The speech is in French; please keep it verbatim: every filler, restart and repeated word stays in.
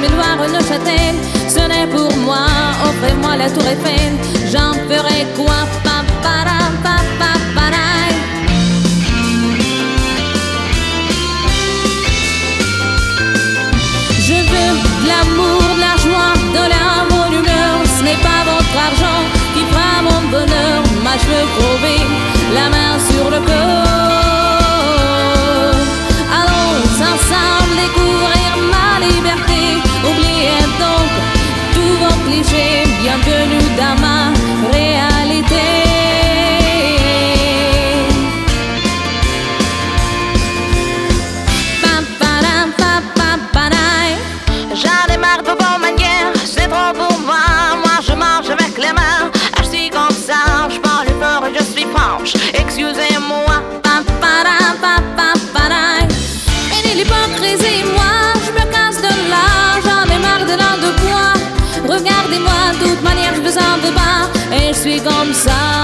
noire Neuchâtel. Ce n'est pour moi, offrez-moi la tour Eiffel. J'en ferai quoi? Pa, pa, ra, pa, pa, pa, ra. Je veux de l'amour, de la joie, de la bonne humeur. Ce n'est pas votre argent qui fera mon bonheur. Moi je veux crever la main sur le cœur. Allons ensemble découvrir ma liberté. Oubliez donc tous vos clichés. Bienvenue dans ma réalité. J'en ai marre de vos manières, c'est trop pour moi. Moi je mange avec les mains, assis comme ça. Je parle fort et je suis franche, excusez-moi. Et l'hypocrisie, moi je me casse de là. J'en ai marre de l'an de bois. Regardez-moi, de toute manière je vous en veux pas. Et je suis comme ça.